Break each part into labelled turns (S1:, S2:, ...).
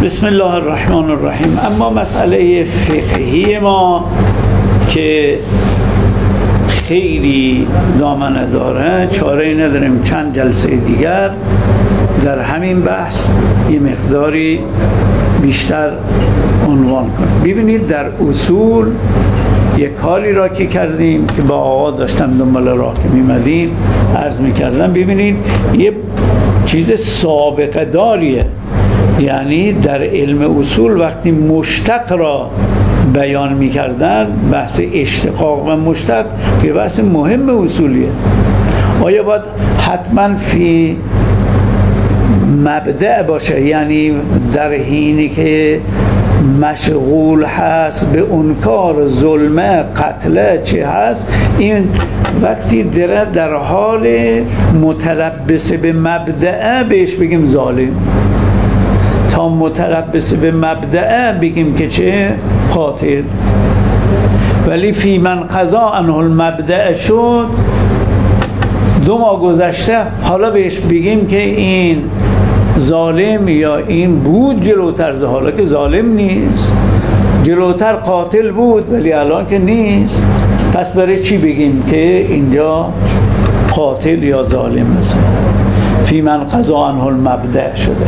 S1: بسم الله الرحمن الرحیم. اما مسئله فقهی ما که خیلی دامنه داره، چاره نداریم چند جلسه دیگر در همین بحث یه مقداری بیشتر عنوان کنیم. ببینید در اصول یک کاری را که کردیم که با آقا داشتم دنبال راه که میمدیم عرض میکردم، ببینید یه چیز سابقه داریه، یعنی در علم اصول وقتی مشتق را بیان میکردن، بحث اشتقاق و مشتق که بحث مهم اصولیه. آیا باید حتما فی مبدأ باشه، یعنی در حینی که مشغول هست به انکار ظلمه قتله چی هست، این وقتی در حال متلبس به مبدأ بهش بگیم ظالم، تا متلبس به مبدأ بگیم که چه قاتل. ولی فی من قضا عنه المبدأ شد، 2 ماه گذشته، حالا بهش بگیم که این ظالم یا این بود جلوتر، حالا که ظالم نیست، جلوتر قاتل بود ولی الان که نیست، پس برای چی بگیم که اینجا قاتل یا ظالم مثلا فی من قضا عنه المبدأ شده.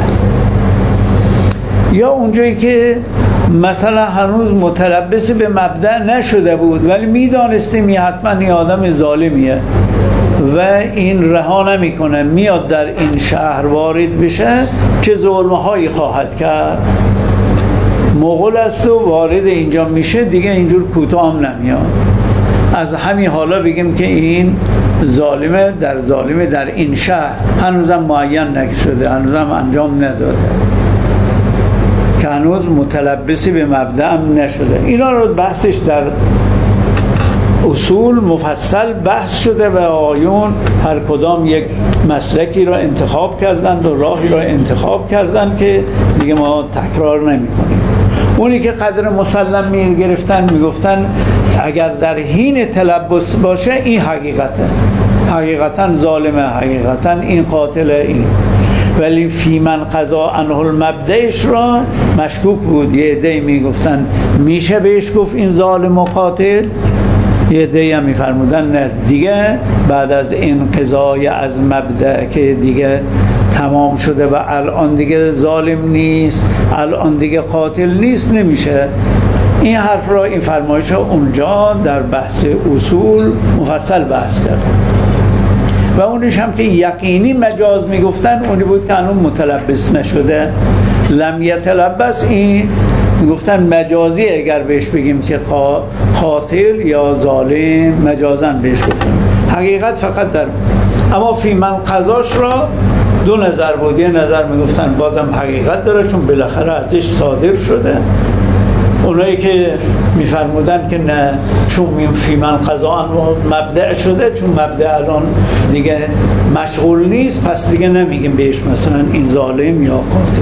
S1: یا اونجایی که مثلا هنوز متلبس به مبدأ نشده بود ولی میدانستیم یه حتما این آدم ظالمیه و این رها نمیکنه، میاد در این شهر وارد بشه، چه ظلمهایی خواهد کرد، مغول است و وارد اینجا میشه، دیگه اینجور کوتاه هم نمیاد. از همین حالا بگیم که این ظالمه در این شهر، هنوزم معین نشده، هنوزم انجام نداده، که هنوز متلبسی به مبدأ هم نشده. اینا رو بحثش در اصول مفصل بحث شده و آیون هر کدام یک مسلکی را انتخاب کردند و راهی را انتخاب کردند که دیگه ما تکرار نمی کنیم. اونی که قدر مسلم می گرفتن می گفتن اگر در حین تلبس باشه این حقیقته، حقیقتا ظالمه، حقیقتا این قاتله، این. ولی فی من قضا عنه المبدأش را مشکوک بود. یه عده می گفتن میشه بهش گفت این ظالم و قاتل، یه عده هم میفرمودن نه دیگه بعد از این قضای از مبدأ که دیگه تمام شده و الان دیگه ظالم نیست، الان دیگه قاتل نیست، نمیشه. این حرف را، این فرمایش را اونجا در بحث اصول مفصل بحث کرد. و اونش هم که یقینی مجاز میگفتن اونی بود که هنوز متلبس نشده، لم یتلبس، این میگفتن مجازی اگر بهش بگیم که قاتل یا ظالم، مجازاً بهش گفتن، حقیقت فقط در. اما فی من قضاش را 2 نظر بود. یه نظر میگفتن بازم حقیقت داره چون بالاخره ازش صادر شده. اونایی که میفرمودن که نه، چون فی من قضا مبدأ شده، چون مبدأ الان دیگه مشغول نیست، پس دیگه نمیگیم بهش مثلا این ظالم یا قاتل.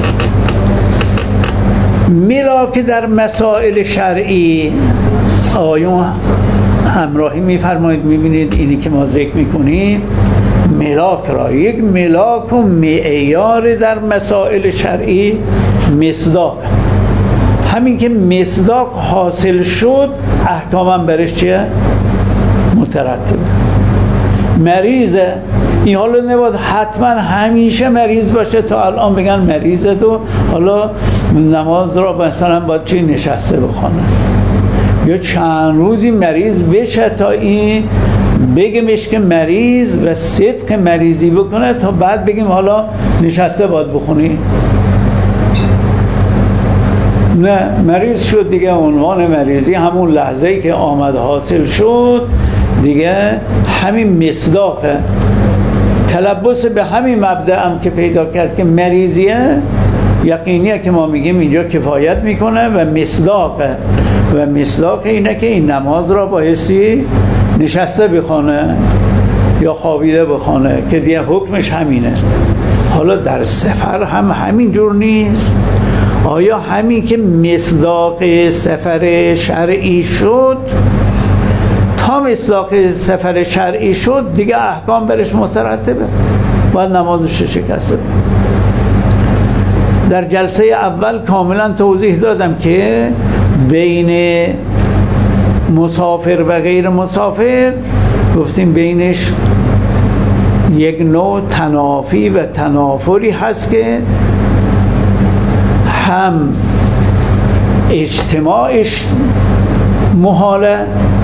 S1: میرا که در مسائل شرعی آیون همراهی میفرمایید، میبینید اینی که ما ذکر میکنیم ملاک را، یک ملاک و معیار در مسائل شرعی مصداق. همین که مصداق حاصل شد احکامم برش چیه؟ مترتبه. مریضه، این حالا نباید حتما همیشه مریض باشه تا الان بگن مریضه تو حالا نماز را مثلا باید چی نشسته بخونه، یا چند روزی مریض بشه تا این بگیمش که مریض و صدق مریضی بکنه تا بعد بگیم حالا نشسته باید بخونی. نه، مریض شد دیگه، عنوان مریضی همون لحظه‌ای که آمد حاصل شد دیگه همین مصداقه. تلبس به همین مبدأ هم که پیدا کرد که مریضیه، یقینیه که ما میگیم اینجا کفایت میکنه و مصداقه. و مصداق اینه که این نماز را بایستی نشسته بخونه یا خوابیده بخونه، که دیگه حکمش همینه. حالا در سفر هم همین جور نیست. آیا همین که مصداق سفر شرعی شد، تا مصداق سفر شرعی شد دیگه احکام برش مترتبه، باید نمازش شکسته. در جلسه اول کاملا توضیح دادم که بین مسافر و غیر مسافر گفتیم بینش یک نوع تنافی و تنافری هست که هم اجتماعش محاله،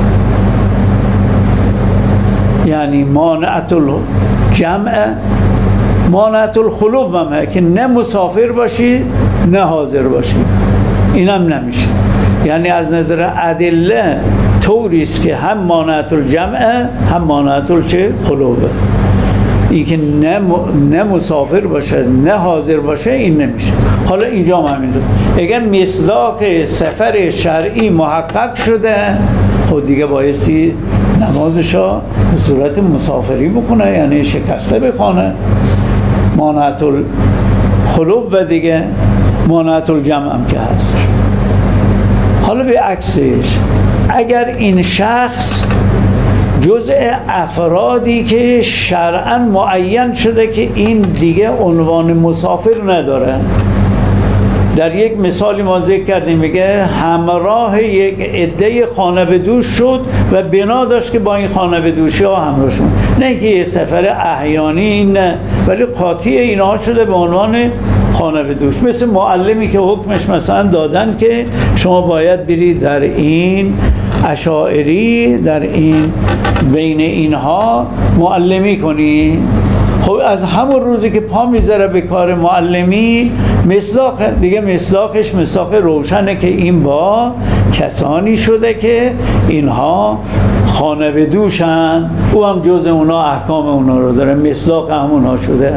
S1: یعنی مانعت الجمع، مانعت الخلوف هم که نه مسافر باشی نه حاضر باشی، اینم نمیشه. یعنی از نظر ادله طوری است که هم مانعت الجمع هم مانعت الخلوف. این که نه مسافر باشه نه حاضر باشه این نمیشه. حالا اینجا هم همینطور، اگر مصداق سفر شرعی محقق شده خود دیگه بایستی نمازشو به صورت مسافری بکنه، یعنی شکسته بخونه، مانعت الخلوف و دیگه مانعت الجمع هم که هست. حالا به عکسش، اگر این شخص جزء افرادی که شرعاً معین شده که این دیگه عنوان مسافر نداره، در یک مثالی ما ذکر کردیم، میگه همراه یک عده خانه به دوش شد و بنا داشت که با این خانه به دوشی ها همراه شد، نه اینکه یه سفر احیانی، نه، ولی قاطی اینها شده به عنوان خانه به دوش. مثل معلمی که حکمش مثلا دادن که شما باید برید در این اشاعری، در این بین اینها معلمی کنی. خب از همون روزی که پا میذاره به کار معلمی، مصداق دیگه، مصداقش مصداق روشنه که این با کسانی شده که اینها خانه به دوشن، او هم جز اونا احکام اونا رو داره، مصداق همونها شده.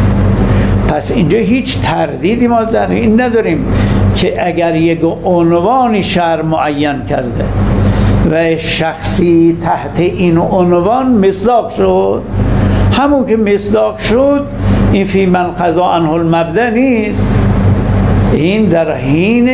S1: پس اینجا هیچ تردیدی ما در این نداریم که اگر یک عنوانی شرع معین کرده و شخصی تحت این عنوان مصداق شد، همون که مصداق شد، این فی من قضا عنه المبدأ نیست، این در حین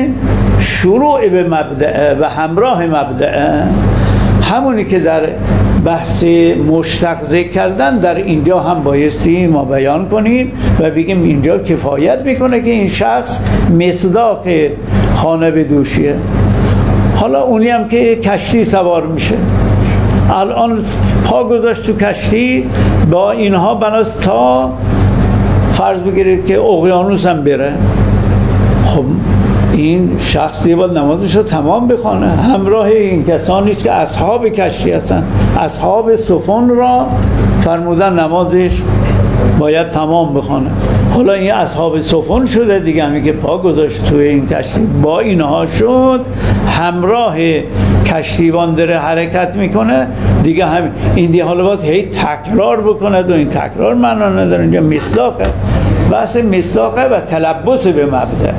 S1: شروع به مبدأ و همراه مبدأ، همونی که در بحث مشتق ذکر کردن در اینجا هم بایستی ما بیان کنیم و بگیم اینجا کفایت میکنه که این شخص مصداق خانه به دوشیه. حالا اونی هم که کشتی سوار میشه، الان پا گذاشت تو کشتی، با اینها بناست تا فرض بگیرید که اقیانوس هم بره، خب این شخصی باید نمازش رو تمام بخونه، همراه این کسانی است که اصحاب کشتی هستن. اصحاب سفن را فرمودن نمازش باید تمام بخونه. حالا این اصحاب سفن شده دیگه، همی که پا گذاشت توی این کشتی با اینها شد، همراه کشتیبان داره حرکت میکنه دیگه، همین این دیگه حالا باید هی تکرار بکنه و این تکرار معنا نداره. اینجا مصداقه، بحث مصداقه و تلبس به مبدأ،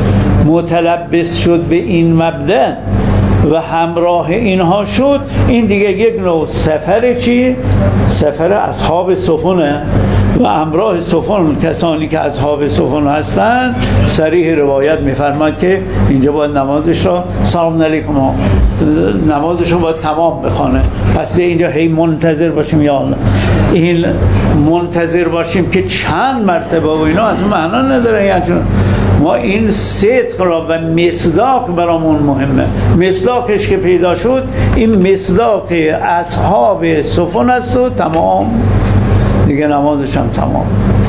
S1: متلبس شد به این مبدأ و همراه اینها شد، این دیگه یک نوع سفر، چی؟ سفر اصحاب سفنه و همراه سفن کسانی که اصحاب سفن هستن. صریح روایت میفرماد که اینجا باید نمازش را سلام علیکم، نمازش رو باید تمام بخونه. پس اینجا هی منتظر باشیم، یا الله این منتظر باشیم که چند مرتبه و اینا از معنا نداره. یعنی ما این صدق را و مصداق برامون مهمه. مصداقش که پیدا شد، این مصداق اصحاب سفن است و تمام دیگه، نمازش هم تمام.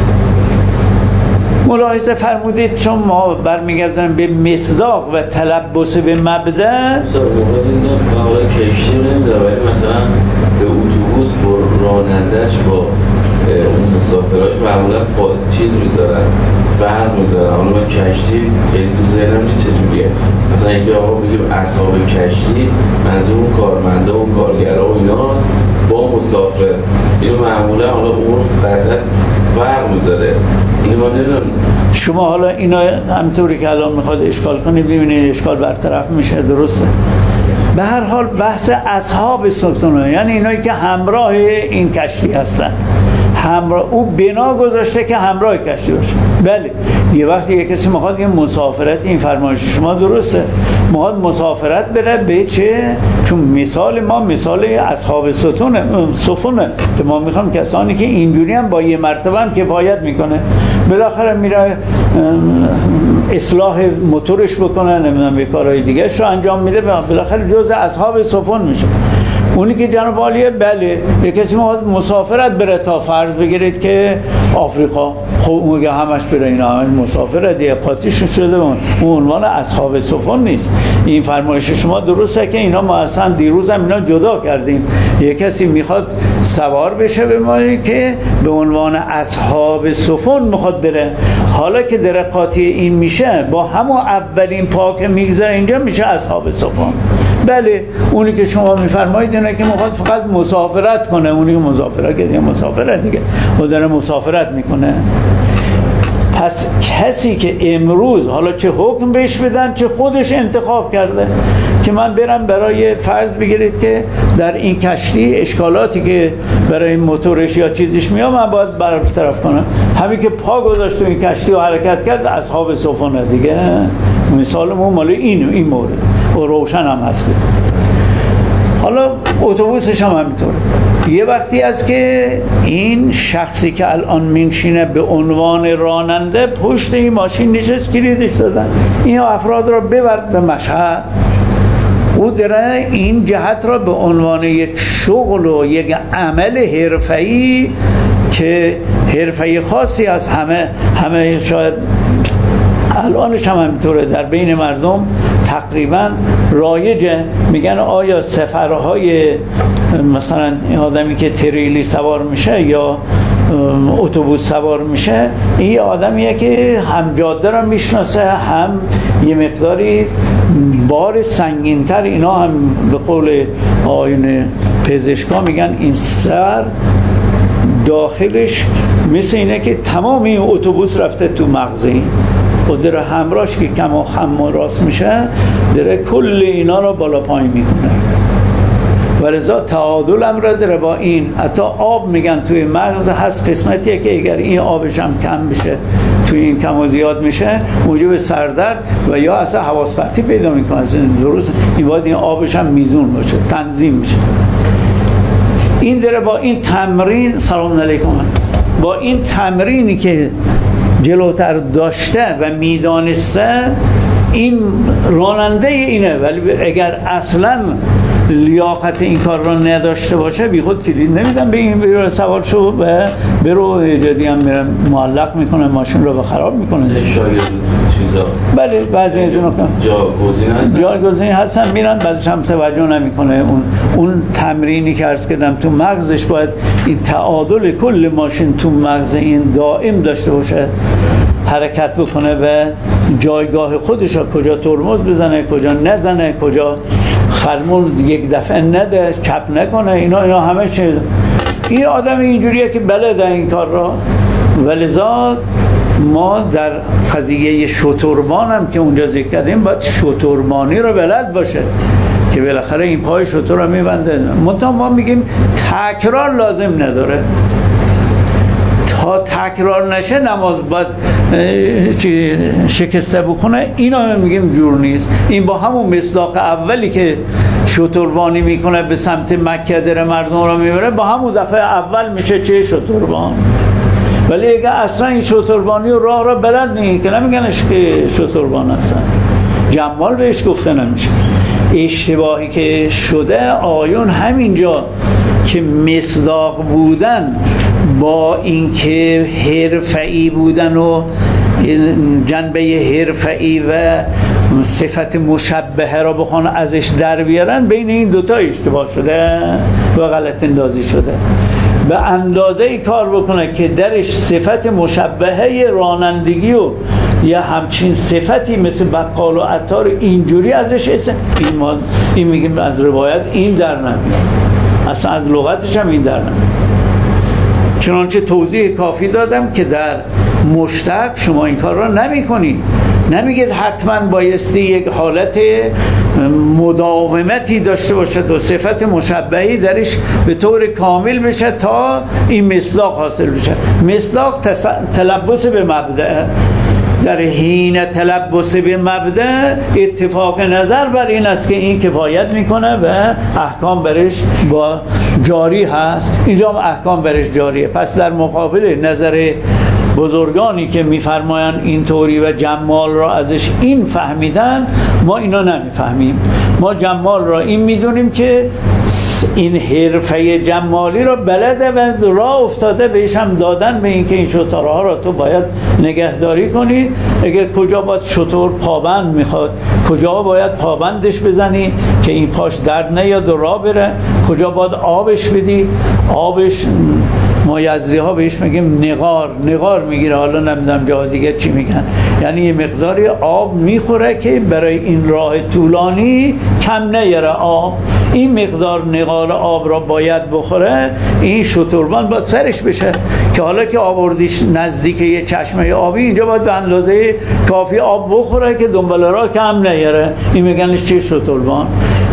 S1: ملاحظه فرمودید چون ما برمیگردیم به مصداق و تلبس به مبدأ،
S2: حالا کشتی نمیداره، ولی مثلا به اتوبوس رانندش با اون مسافراش معمولا چیز میذارن، فرق میذارن. حالا من کشتی خیلی تو ذهنم نیست چجوریه، مثلا اینکه آقا بگیم اصحاب کشتی منظور اون کارمنده و کارگرها و ایناست با مسافر، اینو معمولا حالا عرف قدر فرق میذاره. اینو ما نمیدونم.
S1: شما حالا اینا همطوری که الان میخواد اشکال کنید ببینید اشکال برطرف میشه، درسته. به هر حال بحث اصحاب سفن، یعنی اینایی که همراه این کشتی هستن، همراه، او بنا گذاشته که همراه کشتی باشه. بله یه وقتی یه کسی میخواد یه مسافرت، این فرمایش شما درسته، میخواد مسافرت بره به چه؟ چون مثال ما مثال اصحاب سفونه که ما میخوام کسانی که اینجوری هم با یه مرتبه هم کفایت میکنه، بالاخره میره اصلاح موتورش بکنه، نمیدونم یه کارهای دیگه رو انجام میده، بالاخره جزء اصحاب سفن میشه. اونی که جناب عالیه بله یک کسی مسافرت بره تا فرض بگیرید که آفریقا، خب اون همش بره، اینا همش مسافرت دیگه قاطیش شده، اون عنوان اصحاب سفن نیست. این فرمایش شما درسته که اینا ما اصلا دیروز هم اینا جدا کردیم. یک کسی میخواد سوار بشه به ما که به عنوان اصحاب سفن میخواد بره، حالا که در قاطی این میشه با همون اولین پا که میگذره اینجا میشه اصحاب سفن. بله اونی که شما میفرمایید اینه که میخواد فقط مسافرت کنه، اونی که مسافرت کنه مسافرت دیگه و داره مسافرت میکنه. پس کسی که امروز حالا چه حکم بهش بدن چه خودش انتخاب کرده که من برم برای فرض بگیرید که در این کشتی اشکالاتی که برای موتورش یا چیزیش میاد من باید برطرف کنم، همین که پا گذاشت تو این کشتی و حرکت کرد اصحاب سفن دیگه. مثالمون مال این مورد و روشن هم هست. حالا اتوبوسش هم همینطوره. یه وقتی است که این شخصی که الان میشینه به عنوان راننده پشت این ماشین نشست، کلیدش دادن، این افراد را ببرد به مشهد، او داره این جهت را به عنوان یک شغل و یک عمل حرفه‌ای که حرفه خاصی از همه شاید الانش هم همینطوره در بین مردم تقریبا رایجه. میگن آیا سفرهای مثلا آدمی که تریلی سوار میشه یا اتوبوس سوار میشه، این آدمیه که هم جاده را میشناسه هم یه مقداری بار سنگینتر، اینا هم به قول آیین پزشکا میگن این سر داخلش مثل اینه که تمام این اتوبوس رفته تو مغزی و داره همراهش که کم و خم و راست میشه داره کل اینا رو بالا پایین میکنه و لذا تعادل هم را داره با این. حتی آب میگن توی مغز هست قسمتیه که اگر این آبش هم کم بشه، توی این کم و زیاد میشه موجب سردرد و یا اصلا حواس پرتی پیدا میکنه. درست این باید این آبش هم میزون باشه، تنظیم میشه. این داره با این تمرین، سلام علیکم، با این تمرینی که جلوتر داشته و میدانسته این راننده اینه، ولی اگر اصلا لیاقت این کار را نداشته باشه بی خود کلید نمیدن به این سوار شو و برو اجازی هم میرم معلق میکنه ماشین رو خراب میکنه.
S2: شاید چیزا
S1: بله بعضی از اونا جاگزین هستن میرن، بعضیش هم توجه نمیکنه. اون تمرینی که عرض کردم تو مغزش باید این تعادل کل ماشین تو مغز این دائم داشته باشه، حرکت بکنه و جایگاه خودش رو کجا ترمز بزنه کجا نزنه، کجا فرمون یک دفعه نده، چپ نکنه، اینا همه چیز. این آدم اینجوریه که بلده این کار را. ولذا ما در قضیه شتربان هم که اونجا ذکر کردیم باید شتربانی رو بلد باشه که بالاخره این پای شتر رو میبنده. منتها ما میگیم تکرار لازم نداره، تا تکرار نشه نماز باید شکسته بخونه، اینا میگیم جور نیست. این با همون مصداق اولی که شتربانی میکنه به سمت مکه داره مردم رو میبره، با همون دفعه اول میشه چه شتربان. ولی اگه اصلا این شتربانی و راه را بلد نیست که نمیگنش که شتربان هستن، جمال بهش گفته نمیشه. اشتباهی که شده آیون همینجا که مصداق بودن با اینکه حرفه‌ای بودن و جنبه حرفه‌ای و صفت مشبهه را بخوان ازش در بیارن، بین این دوتا اشتباه شده و غلط اندازی شده. به اندازه ای کار بکنه که درش صفت مشبهه رانندگی و یا همچین صفتی مثل بقال و عطار اینجوری ازش این میگیم از روایت این در نمیاد، اصلا از لغتش هم این در نمیاد. چنانچه توضیح کافی دادم که در مشتق شما این کار را نمی کنید نمیگه حتما بایستی یک حالت مداومتی داشته باشد و صفت مشبهی درش به طور کامل بشه تا این مصداق حاصل بشه. مصداق تلبس به مبدأ. در حین تلبس به مبدأ اتفاق نظر بر این است که این کفایت میکنه و احکام برش با جاری هست، اینجا احکام برش جاریه. پس در مقابل نظر بزرگانی که میفرمایند اینطوری و جمال را ازش این فهمیدن، ما اینا نمیفهمیم. ما جمال را این میدونیم که این حرفه جمالی را بلده و راه افتاده بهش هم دادن به این که این شترها را تو باید نگهداری کنی. اگر کجا باید شتر پابند میخواد، کجا باید پابندش بزنی که این پاش درد نیاد و راه بره، کجا باید آبش بدی، آبش ما یزدی ها بهش میگیم نغار میگیره، حالا نمیدونم جا دیگه چی میگن، یعنی یه مقداری آب میخوره که برای این راه طولانی کم نیاره آب. این مقدار نغار آب را باید بخوره، این شتربان باید سرش بشه که حالا که آوردیش نزدیک یه چشمه آبی، اینجا باید به اندازه کافی آب بخوره که دنبال راه کم نیاره. این میگنش چه شتربان؟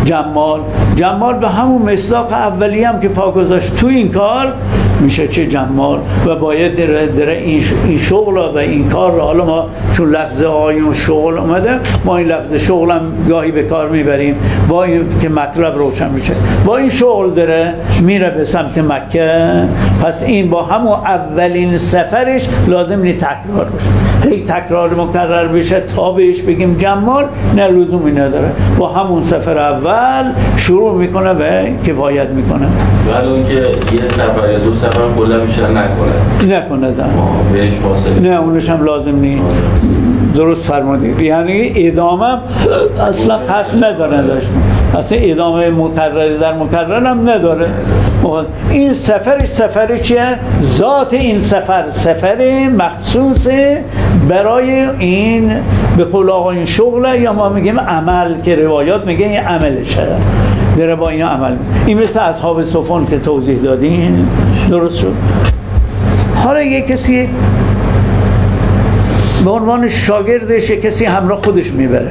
S1: جمال به همون مصداق اولی هم که پا گذاشت تو این کار میشه چه جمال. و باید در این شغل و این کار را، حالا ما چون لفظ آیون شغل اومده، ما این لفظ شغل هم گاهی به کار میبریم با این که مطلب روشن میشه. با این شغل داره میره به سمت مکه، پس این با همون اولین سفرش لازم نی تکرار بشه، هی تکرار مکرر بشه تا بهش بگیم جمال، نه لزومی نداره. با همون سفر اول شروع میکنه و کفایت میکنه.
S2: ولی اون که یه سفر یا دو سفر کلا میشه نکنه بهش فاصله، نه
S1: اونش هم لازم نیست. درست فرمودید، یعنی ادامه اصلا قصد نداره داشت، اصلا ادامه مکرر در مکرر هم نداره. این سفر چیه؟ ذات این سفر مخصوص برای این به قول آقا این شغله، یا ما میگیم عمل که روایات میگه این عملشه، داره با این عمل. این مثل اصحاب صفون که توضیح دادین، درست شد. حالا یک کسی به عنوان شاگردش کسی همراه خودش میبره،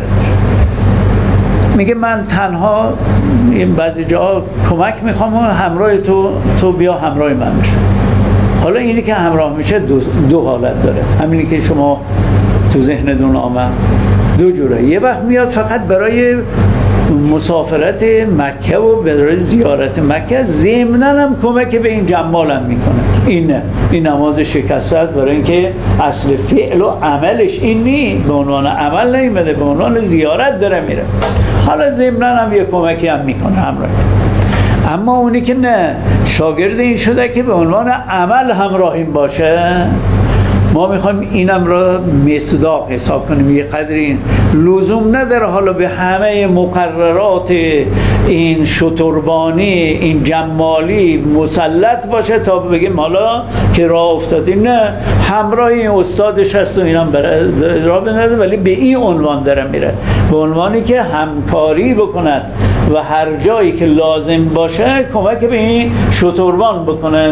S1: میگه من تنها این بعضی جا کمک میخوام و همراه تو بیا همراه من بشه. حالا اینی که همراه میشه دو حالت داره، همینی که شما تو ذهنتون آمد، دو جوره. یه وقت میاد فقط برای مسافرت مکه و برای زیارت مکه، ضمناً هم کمک به این جمال هم میکنه. این نماز شکسته است، برای اینکه اصل فعل و عملش این نی، به عنوان عمل نیمده، به عنوان زیارت داره میره. حالا ضمناً هم یه کمکی هم میکنه همراه. اما اونی که نه، شاگرد این شده که به عنوان عمل همراهیم باشه، ما میخوایم اینم را مصداق حساب کنیم. یه قدری لزوم نداره حالا به همه مقررات این شتربانی، این جمالی مسلط باشه تا بگیم حالا که راه افتادیم. نه، همراه این استادش هست و اینم راه بنده، ولی به این عنوان داره میره، به عنوانی که همکاری بکند و هر جایی که لازم باشه کمک به این شتربان بکنه.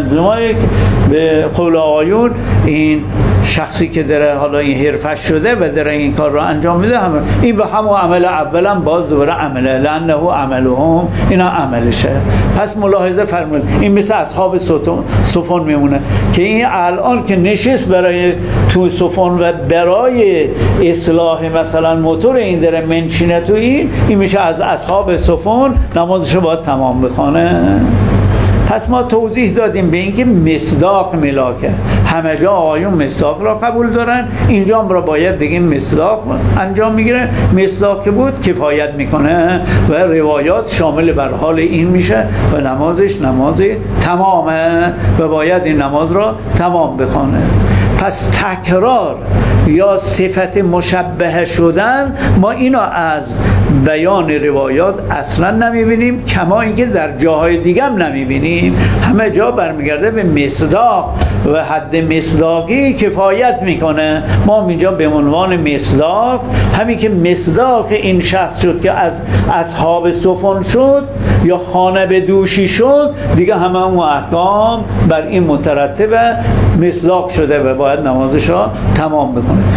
S1: به قول آیون این شخصی که داره حالا این حرفش شده و داره این کار رو انجام میده، این به همون عمل اولم باز دوباره عمله، لانه عملهم، اینا عملشه. پس ملاحظه فرمایید، این مثل اصحاب صفون میمونه که این الان که نشست برای تو صفون و برای اصلاح مثلا موتور این داره منشینه تو این میشه از اصحاب صفون نمازش رو باید تمام بخونه. پس ما توضیح دادیم به اینکه مصداق ملاکه، همه جا آیون مصداق را قبول دارن، اینجا هم را باید بگیم مصداق انجام میگیره. مصداق که بود کفایت میکنه و روایات شامل بر حال این میشه و نمازش نماز تمامه و باید این نماز را تمام بخونه. پس تکرار یا صفت مشبه شدن ما اینو از بیان روایات اصلا نمیبینیم، کما اینکه در جاهای دیگه هم نمیبینیم. همه جا برمیگرده به مصداق و حد مصداقی کفایت میکنه. ما اینجا به عنوان مصداق، همین که مصداق این شخص شد که از اصحاب صفون شد یا خانه به دوشی شد، دیگه همه اون احکام بر این مترتبه، مصداق شده و باید نمازش را تمام بکنه.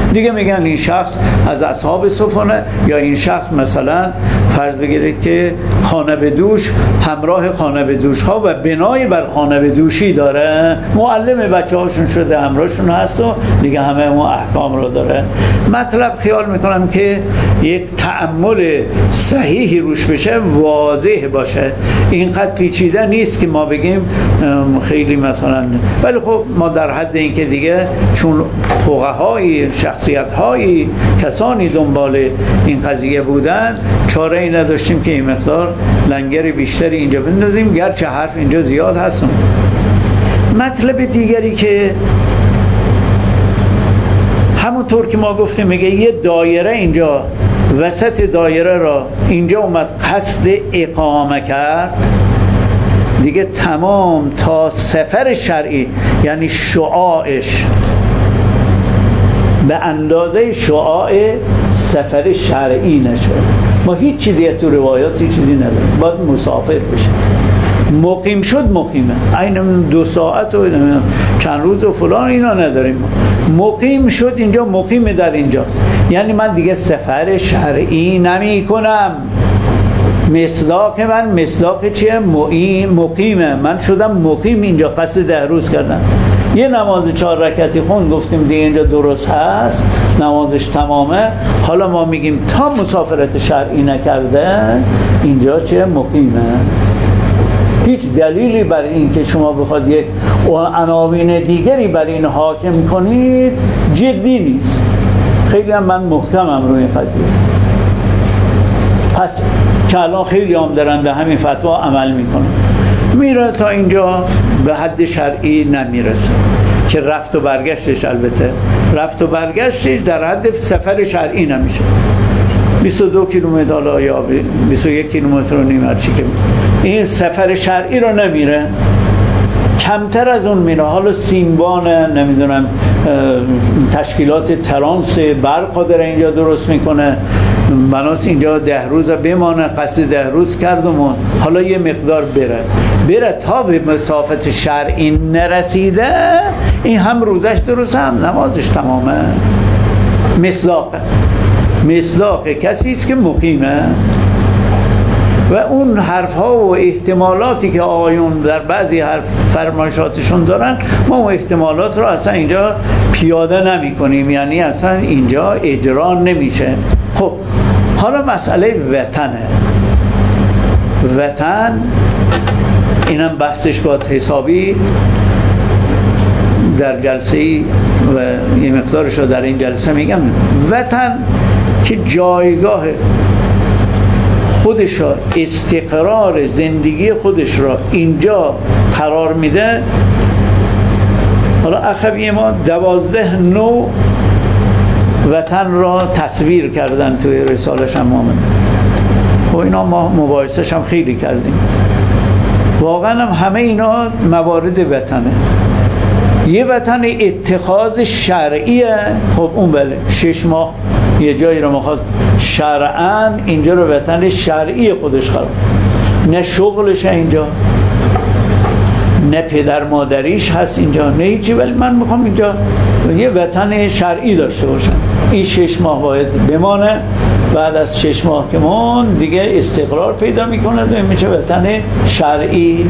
S1: دیگه میگن این شخص از اصحاب صفونه، یا این شخص مثلا فرض بگیرید که خانه به دوش همراه خانه به دوش ها و بنای بر خانه به دوشی داره، معلم بچه هاشون شده، همراهشون هست و دیگه همه اون احکام رو داره. مطلب خیال میکنم که یک تأمل صحیحی روش بشه، واضح باشه، اینقدر پیچیده نیست که ما بگیم خیلی مثلا، ولی خب ما در حد این که دیگه چون فقهایی، شخصیت‌هایی، کسانی دنبال این قضیه بودن، چاره ای نداشتیم که این مقدار لنگر بیشتری اینجا بندازیم، گرچه حرف اینجا زیاد هست. مطلب دیگری که همونطور که ما گفتیم، میگه یه دایره اینجا، وسط دایره را اینجا اومد قصد اقامه کرد، دیگه تمام تا سفر شرعی، یعنی شعاعش به اندازه شعاع سفر شرعی نشد. ما هیچ چیزی تو روایات هیچ چیزی نداریم، باید مسافر بشه. مقیم شد مقیمه، این 2 ساعت و چند روز و فلان اینا نداریم. مقیم شد اینجا، مقیم در اینجاست، یعنی من دیگه سفر شرعی نمی کنم. مصداق من مصداق چیه؟ مقیمه، من شدم مقیم اینجا، قصد 10 روز کردم. یه نماز 4 رکعتی خون گفتیم دیگه اینجا درست هست، نمازش تمامه. حالا ما میگیم تا مسافرت شرعی نکرده اینجا چیه؟ مقیمه. هیچ دلیلی بر این که شما بخواد یک عناوین دیگری بر این حاکم کنید جدی نیست. خیلی هم من محکمم روی این قضیه. پس که الان خیلی هم دارن به همین فتوا عمل میکنن، میره تا اینجا به حد شرعی نمیرسه که رفت و برگشتش، البته رفت و برگشتش در حد سفر شرعی نمیشه. 22 کیلومتر حالا یا 21 کیلومتر و نیم هرچی که این سفر شرعی رو نمیره، کمتر از اون میره. حالا سیمبان نمیدونم تشکیلات ترانس برق داره اینجا درست میکنه، بناس اینجا 10 روز بمانه، قصد 10 روز کردم، حالا یه مقدار بره تا به مسافت شرعی نرسیده، این هم روزش درست هم نمازش تمامه. مصداق کسی است که مقیمه. و اون حرفها و احتمالاتی که آقایون در بعضی حرف فرمایشاتشون دارن، ما اون احتمالات رو اصلا اینجا پیاده نمی کنیم، یعنی اصلا اینجا اجرا نمیشه. خب حالا مسئله وطن اینم بحثش باید حسابی در جلسه و یه مقدارش رو در این جلسه میگم. وطن که جایگاه خودش را، استقرار زندگی خودش را اینجا قرار میده. حالا اخوی ما 12 نوع وطن را تصویر کردن توی رسالش هم آمده و اینا ما مباحثش هم خیلی کردیم. واقعا هم همه اینا موارد وطنه. یه وطن اتخاذ شرعیه، خب اون بله 6 ماه یه جایی رو میخواد شرعاً اینجا رو وطن شرعی خودش قرار، نه شغلش اینجا، نه پدر مادریش هست اینجا، نه هیچی، ولی من میخوام اینجا یه وطن شرعی داشته باشم. این 6 ماه باید بمانه، بعد از 6 ماه که من دیگه استقرار پیدا میکنه و میشه وطن شرعی.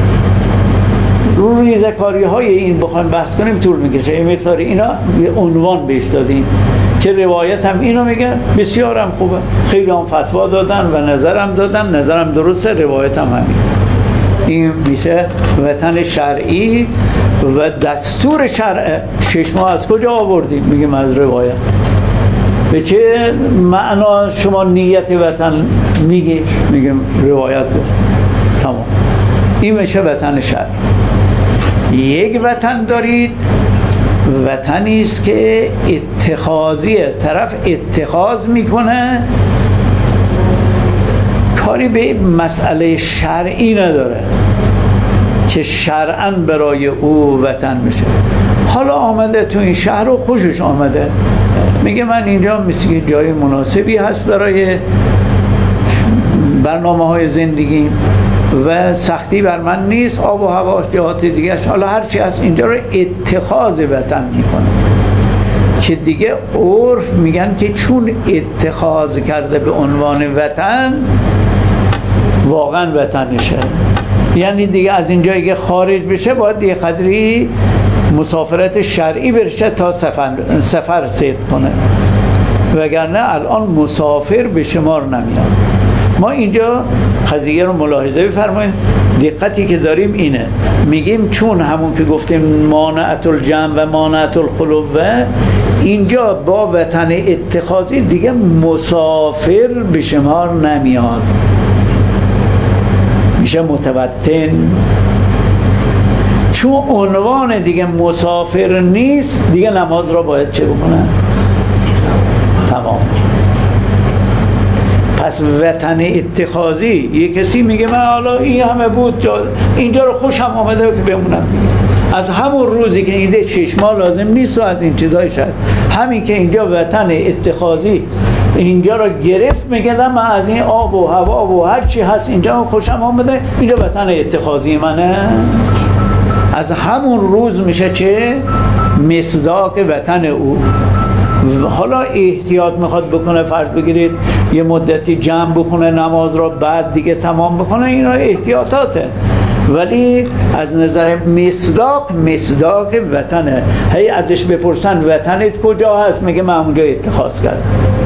S1: رو ریزکاری های این بخوایم بحث کنیم طول میکشه. این مقداری اینا یه عنوان بهش دادیم که روایت هم اینو میگه، بسیار هم خوبه، خیلی هم فتوا دادن و نظرم دادن، نظرم درسته، روایت هم همین. این میشه وطن شرعی و دستور شرع. 6 ماه از کجا آوردیم؟ میگیم از روایت. به چه معنا شما نیت وطن میگی؟ میگیم روایت گفت. تمام. این میشه وطن شرعی. یک وطن دارید، وطنی است که اتخاذیه، طرف اتخاذ میکنه، کاری به مسئله شرعی نداره که شرعاً برای او وطن میشه. حالا آمده تو این شهر و خوشش آمده، میگه من اینجا مثل جای مناسبی هست برای برنامه های زندگی و سختی بر من نیست، آب و هوا جهات دیگه، حالا هرچی هست اینجا رو اتخاذ وطن میکنه. که دیگه عرف میگن که چون اتخاذ کرده به عنوان وطن، واقعا وطنشه. یعنی دیگه از اینجایی که خارج بشه باید یه قدری مسافرت شرعی برشه تا سفر صید کنه، وگرنه الان مسافر به شمار نمیاد. ما اینجا قضیه رو ملاحظه بفرمایید. دقتی که داریم اینه، میگیم چون همون که گفتیم مانعت الجمع و مانعت الخلوه، اینجا با وطن اتخاذی دیگه مسافر به شمار نمیاد، میشه متوطن. چون عنوان دیگه مسافر نیست، دیگه نماز را باید چه بکنن؟ تمام. پس وطن اتخاذی، یه کسی میگه من حالا این همه بود اینجا رو خوشم آمده که بمونم دیگه، از همون روزی که اینجا چشما لازم نیست و از این چیزای شد، همین که اینجا وطن اتخاذی اینجا رو گرفت، میگه من از این آب و هوا و هر چی هست اینجا خوشم آمده، اینجا وطن اتخاذی منه. از همون روز میشه چه؟ مصداق وطن او. حالا احتیاط میخواد بکنه، فرض بگیرید یه مدتی جمع بخونه نماز را، بعد دیگه تمام بخونه، اینا احتیاطاته، ولی از نظر مصداق وطنه. هی ازش بپرسن وطنت کجا هست، میگه من اونجا اتخاذ کردم،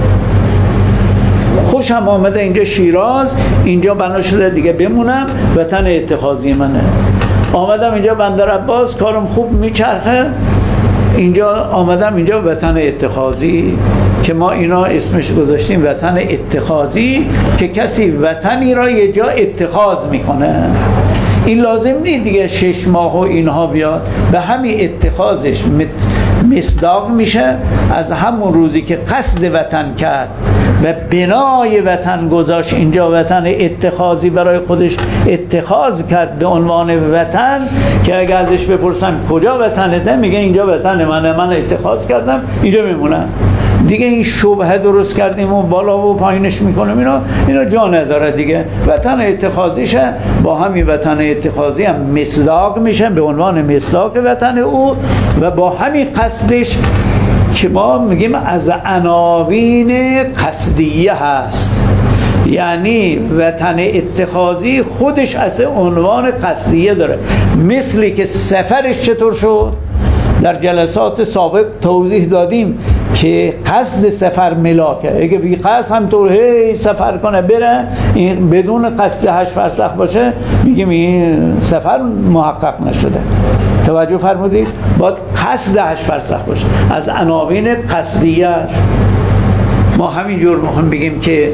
S1: خوشم آمده اینجا شیراز، اینجا بنا شده دیگه بمونم، وطن اتخاذی منه. آمدم اینجا بندر عباس، کارم خوب میچرخه، اینجا آمدم اینجا وطن اتخاذی، که ما اینا اسمش گذاشتیم وطن اتخاذی، که کسی وطنی را یه جا اتخاذ میکنه. این لازم نیست دیگه 6 ماه و اینها بیاد، به همین اتخاذش مصداق میشه. از همون روزی که قصد وطن کرد و بنای وطن گذاشت، اینجا وطن اتخاذی برای خودش اتخاذ کرد به عنوان وطن، که اگه ازش بپرسن کجا وطنته، میگه اینجا وطن منه، من اتخاذ کردم اینجا میمونم. دیگه این شبهه درست کردیم و بالا و پایینش میکنم، اینا جا نداره دیگه. وطن اتخاذیشه، با همین وطن اتخاذی هم مصداق میشه به عنوان مصداق وطن او، و با همین قصدش که ما میگیم از عناوین قصدیه هست. یعنی وطن اتخاذی خودش از عنوان قصدیه داره. مثلی که سفرش چطور شد در جلسات سابق توضیح دادیم که قصد سفر ملاکه. اگه بی قصد همطور هی سفر کنه بره، این بدون قصد 8 فرسخ باشه، میگیم این سفر محقق نشده. توجه فرمودید؟ باید قصد 8 فرسخ باشه، از عناوین قصدیه است. ما همینجور میخوایم بگیم که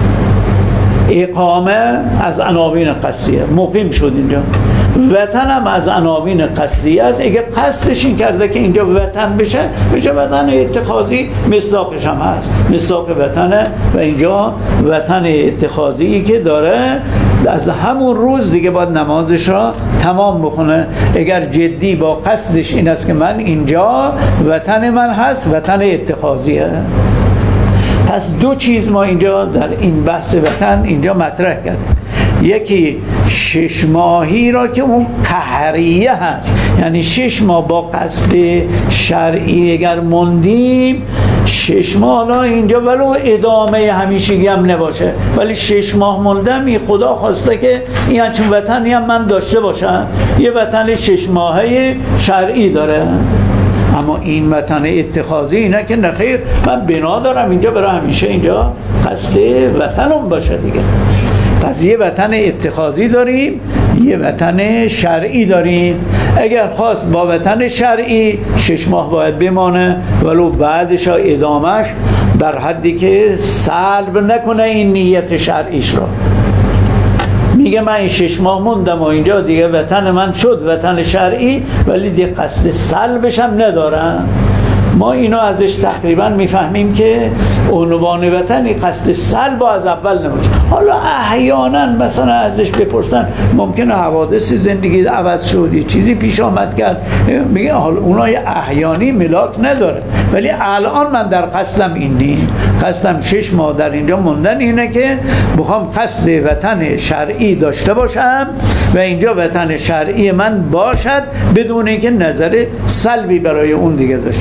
S1: اقامه از عناوین قصدیه، مقیم شد اینجا. وطن هم از عناوین قصدیه است. اگه قصدش این کرده که اینجا وطن بشه وطن اتخاذی، مصداقش هم هست، مصداق وطنه، و اینجا وطن اتخاذی که داره، از همون روز دیگه باید نمازش را تمام بکنه. اگر جدی با قصدش این است که من اینجا وطن من هست، وطن اتخاذیه. پس 2 چیز ما اینجا در این بحث وطن اینجا مطرح کردیم. یکی 6 ماهی را که اون قهریه هست، یعنی 6 ماه با قصد شرعی اگر موندیم، 6 ماه ها اینجا ولو ادامه همیشگی هم نباشه، ولی 6 ماه موندم، این خدا خواسته که این همچون وطنی هم من داشته باشم. یه وطن 6 ماهه شرعی داره، اما این وطن اتخاذی اینه که نخیر، من بنا دارم اینجا برای همیشه اینجا قصد وطنم باشه دیگه. پس یه وطن اتخاذی داریم، یه وطن شرعی داریم. اگر خواست با وطن شرعی 6 ماه باید بمانه، ولو بعدش ادامش در حدی که سلب نکنه این نیت شرعیش را. میگه من این 6 ماه موندم و اینجا دیگه وطن من شد وطن شرعی، ولی دیگه قصد سلبش هم ندارم. ما اینو ازش تقریبا میفهمیم که عنوان وطنی قصد سلب از اول نباشه. حالا احیانا مثلا ازش بپرسن ممکنه حوادث زندگی عوض شد، چیزی پیش آمد کرد، میگه حالا اونای احیانی ملاک نداره، ولی الان من در قصدم این نیست. قصدم 6 ماه در اینجا موندن اینه که بخوام قصد وطن شرعی داشته باشم و اینجا وطن شرعی من باشد بدون اینکه نظر سلبی برای اون دیگه داشته باشم.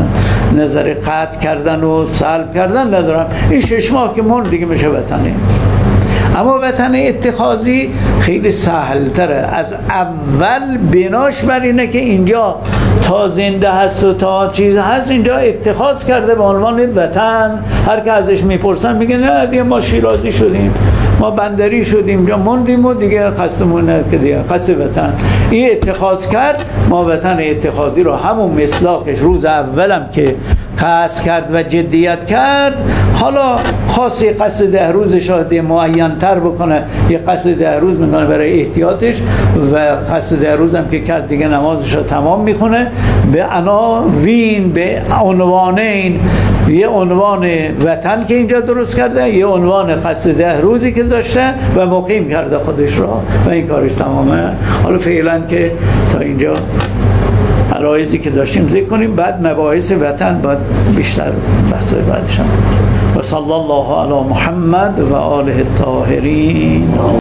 S1: نظر قطع کردن و سلب کردن ندارم. این 6 ماه که مون دیگه میشه وطنه. اما وطن اتخاذی خیلی سهل تره. از اول بناش بر اینه که اینجا تا زنده هست و تا چیز هست اینجا اتخاذ کرده به عنوان وطن. هر که ازش میپرسن میگه نه دیگه ما شیرازی شدیم، ما بندری شدیم، اینجا موندیم و دیگه قصدمونه که دیگه قصد وطن. این اتخاذ کرد. ما وطن اتخاذی رو همون مصداقش روز اولم که قصد کرد و جدیت کرد، حالا خاصی قصد 10 روز شاید معین تر بکنه، یه قصد 10 روز میکنه برای احتیاطش و قصد 10 روز هم که کرد دیگه نمازش رو تمام میخونه. به عناوین، به عنوانین، یه عنوان وطن که اینجا درست کرده، یه عنوان قصد 10 روزی که داشته و مقیم کرده خودش را و این کارش تمامه. حالا فعلا که تا اینجا عرایزی که داشتیم ذکر کنیم، بعد مباحث وطن باید بیشتر بحث بعدش هم. و صلی الله علی محمد و آله الطاهرین.